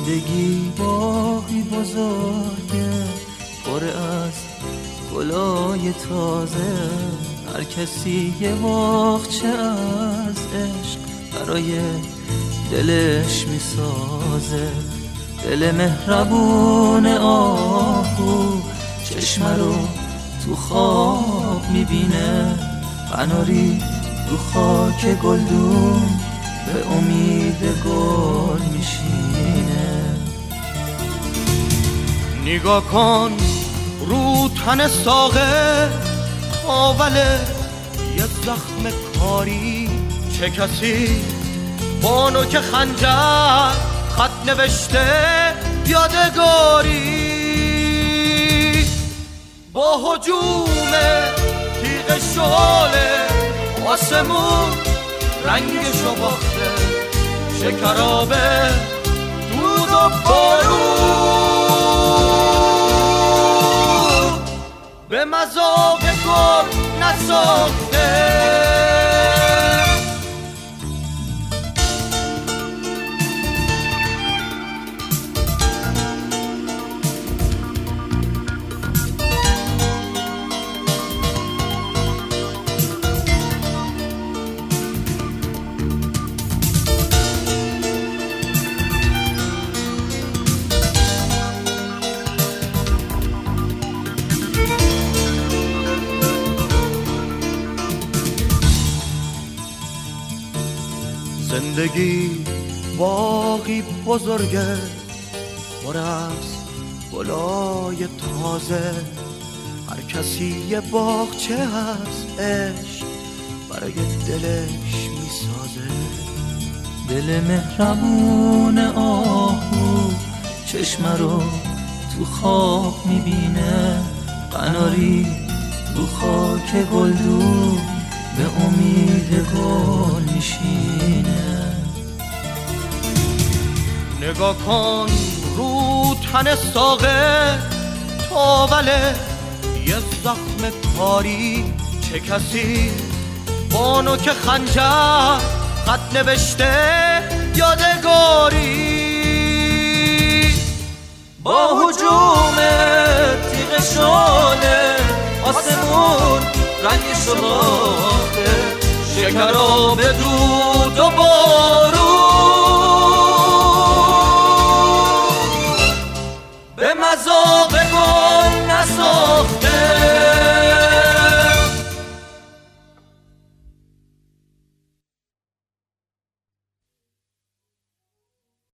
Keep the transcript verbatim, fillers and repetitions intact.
زندگی باغی بزرگه پر از گلای تازه، هر کسی یه باغچه از عشق برای دلش میسازه. دل مهربون آهو چشم رو تو خواب میبینه، قناری رو خاک گلدون به امید گل میشینه. نگاه کن رو تن ساقه آوله یه زخم کاری، چه کسی بانو که خنجر خط نوشته یادگاری. با هجوم تیغ شعله آسمون رنگشو باخته، شکرابه دود و بارون به مذاق گل نساخته. زندگی باغی بزرگه پر از گلای تازه، هر کسی یه باغچه از عشق برای دلش میسازه. دل مهربون آهو چشم رو تو خواب میبینه، قناری رو خاک گلدون به امید گل میشینه. نگاه کن رو تن ساقه تاوله یه زخم کاری، چه کسی بانو که خنجر خط نوشته یادگاری. با هجوم تیغ شعله آسمون رنگشو باخته، شکراب دود و بارون به مذاق گل